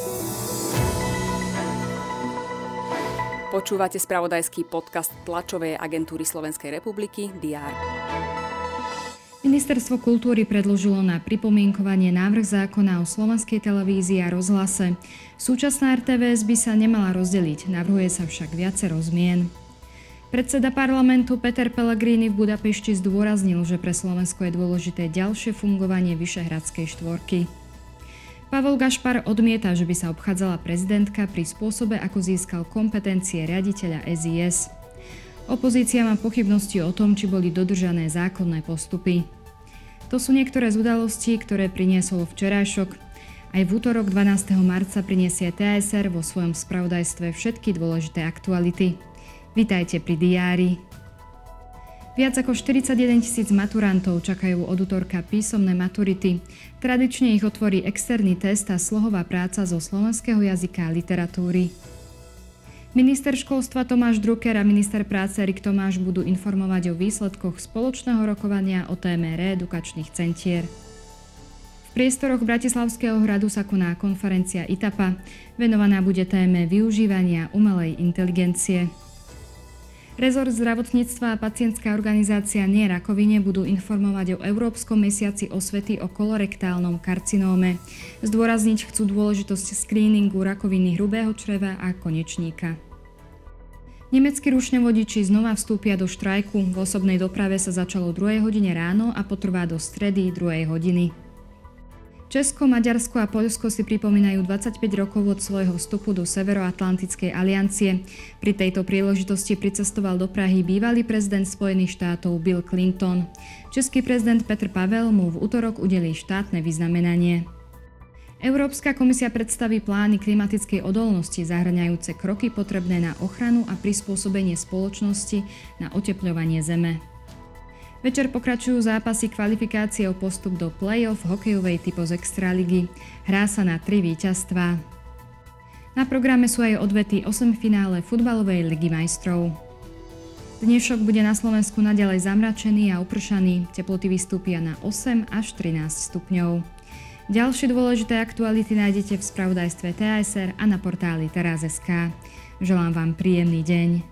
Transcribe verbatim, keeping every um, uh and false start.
Počúvate spravodajský podcast tlačovej agentúry Slovenskej republiky dé er. Ministerstvo kultúry predložilo na pripomienkovanie návrh zákona o slovenskej televízii a rozhlase. Súčasná er té vé es by sa nemala rozdeliť, navrhuje sa však viacero zmien. Predseda parlamentu Peter Pellegrini v Budapešti zdôraznil, že pre Slovensko je dôležité ďalšie fungovanie Vyšehradskej štvorky. Pavol Gašpar odmieta, že by sa obchádzala prezidentka pri spôsobe, ako získal kompetencie riaditeľa es í es. Opozícia má pochybnosti o tom, či boli dodržané zákonné postupy. To sú niektoré z udalostí, ktoré priniesol včerajšok. Aj v útorok dvanásteho marca priniesie té es er vo svojom spravodajstve všetky dôležité aktuality. Vitajte pri diári. Viac ako štyridsaťjeden tisíc maturantov čakajú od utorka písomné maturity. Tradične ich otvorí externý test a slohová práca zo slovenského jazyka a literatúry. Minister školstva Tomáš Drucker a minister práce Erik Tomáš budú informovať o výsledkoch spoločného rokovania o téme reedukačných centier. V priestoroch Bratislavského hradu sa koná konferencia í té á pé á. Venovaná bude téme využívania umelej inteligencie. Rezort zdravotníctva a pacientská organizácia Nie rakovine budú informovať o Európskom mesiaci osvety o kolorektálnom karcinóme. Zdôrazniť chcú dôležitosť skríningu rakoviny hrubého čreva a konečníka. Nemeckí rušňovodiči znova vstúpia do štrajku. V osobnej doprave sa začalo o druhej hodine ráno a potrvá do stredy druhej hodiny. Česko, Maďarsko a Poľsko si pripomínajú dvadsaťpäť rokov od svojho vstupu do Severoatlantickej aliancie. Pri tejto príležitosti pricestoval do Prahy bývalý prezident Spojených štátov Bill Clinton. Český prezident Petr Pavel mu v utorok udelí štátne vyznamenanie. Európska komisia predstaví plány klimatickej odolnosti zahŕňajúce kroky potrebné na ochranu a prispôsobenie spoločnosti na otepľovanie Zeme. Večer pokračujú zápasy kvalifikácie o postup do play-off hokejovej typu z Extraligy. Hrá sa na tri víťazstvá. Na programe sú aj odvety osemfinále futbalovej ligy majstrov. Dnešok bude na Slovensku naďalej zamračený a upršaný. Teploty vystúpia na osem až trinásť stupňov. Ďalšie dôležité aktuality nájdete v spravodajstve té es er a na portáli teraz bodka es ká. Želám vám príjemný deň.